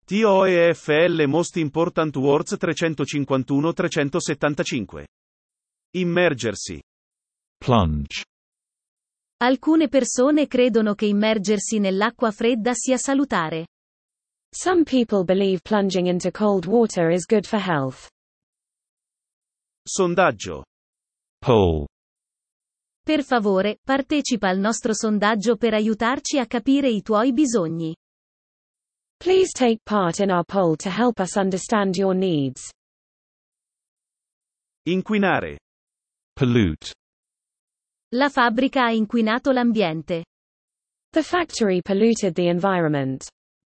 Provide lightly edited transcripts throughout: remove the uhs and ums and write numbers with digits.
TOEFL Most Important Words 351-375. Immergersi. Plunge. Alcune persone credono che immergersi nell'acqua fredda sia salutare. Some people believe plunging into cold water is good for health. Sondaggio. Poll. Per favore, partecipa al nostro sondaggio per aiutarci a capire i tuoi bisogni. Please take part in our poll to help us understand your needs. Inquinare. Pollute. La fabbrica ha inquinato l'ambiente. The factory polluted the environment.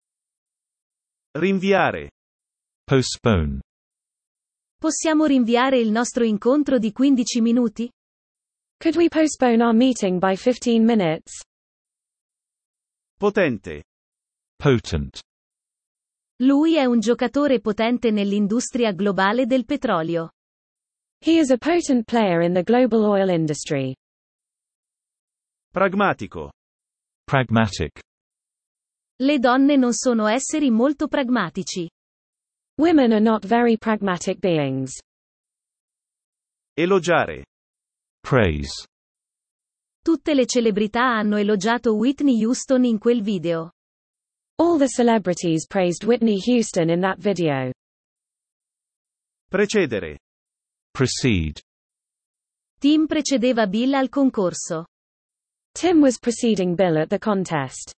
Rinviare. Postpone. Possiamo rinviare il nostro incontro di 15 minuti? Could we postpone our meeting by 15 minutes? Potente. Potent. Lui è un giocatore potente nell'industria globale del petrolio. He is a potent player in the global oil industry. Pragmatico. Pragmatic. Le donne non sono esseri molto pragmatici. Women are not very pragmatic beings. Elogiare. Praise. Tutte le celebrità hanno elogiato Whitney Houston in quel video. All the celebrities praised Whitney Houston in that video. Precedere. Precede. Tim precedeva Bill al concorso. Tim was preceding Bill at the contest.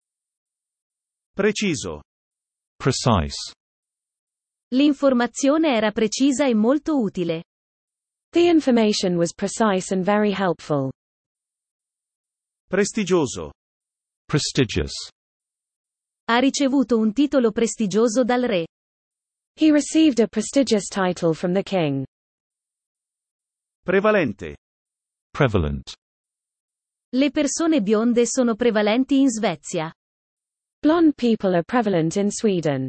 Preciso. Precise. L'informazione era precisa e molto utile. The information was precise and very helpful. Prestigioso. Prestigious. Ha ricevuto un titolo prestigioso dal re. He received a prestigious title from the king. Prevalente. Prevalent. Le persone bionde sono prevalenti in Svezia. Blonde people are prevalent in Sweden.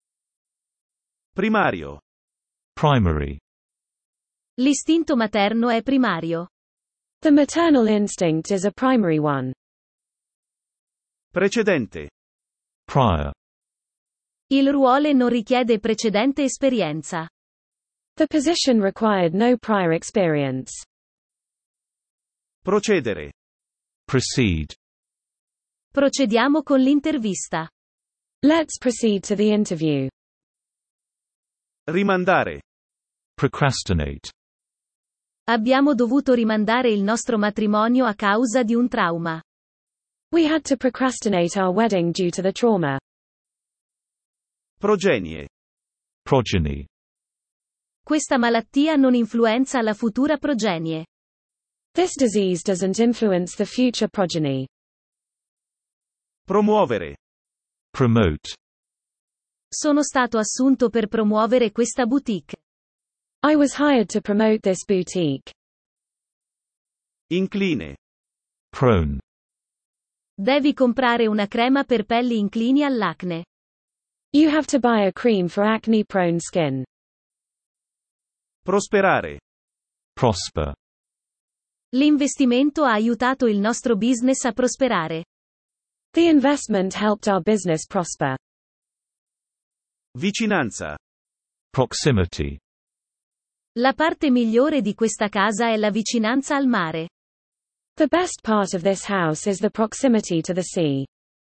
Primario. Primary. L'istinto materno è primario. The maternal instinct is a primary one. Precedente. Prior. Il ruolo non richiede precedente esperienza. The position required no prior experience. Procedere. Proceed. Procediamo con l'intervista. Let's proceed to the interview. Rimandare. Procrastinate. Abbiamo dovuto rimandare il nostro matrimonio a causa di un trauma. We had to procrastinate our wedding due to the trauma. Progenie. Progeny. Questa malattia non influenza la futura progenie. This disease doesn't influence the future progeny. Promuovere. Promote. Sono stato assunto per promuovere questa boutique. I was hired to promote this boutique. Incline. Prone. Devi comprare una crema per pelli inclini all'acne. You have to buy a cream for acne-prone skin. Prosperare. Prosper. L'investimento ha aiutato il nostro business a prosperare. The investment helped our business prosper. Vicinanza. Proximity. La parte migliore di questa casa è la vicinanza al mare. The best part of this house is the proximity to the sea.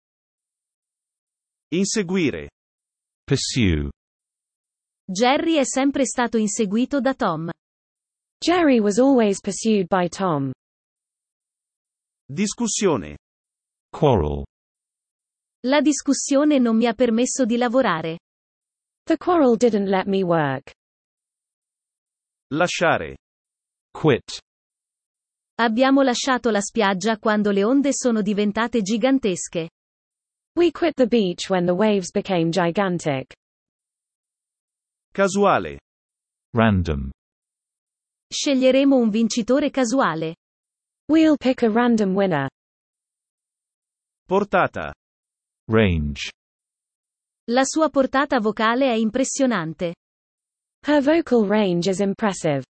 Inseguire. Pursue. Jerry è sempre stato inseguito da Tom. Jerry was always pursued by Tom. Discussione. Quarrel. La discussione non mi ha permesso di lavorare. The quarrel didn't let me work. Lasciare. Quit. Abbiamo lasciato la spiaggia quando le onde sono diventate gigantesche. We quit the beach when the waves became gigantic. Casuale. Random. Sceglieremo un vincitore casuale. We'll pick a random winner. Portata. Range. La sua portata vocale è impressionante. Her vocal range is impressive.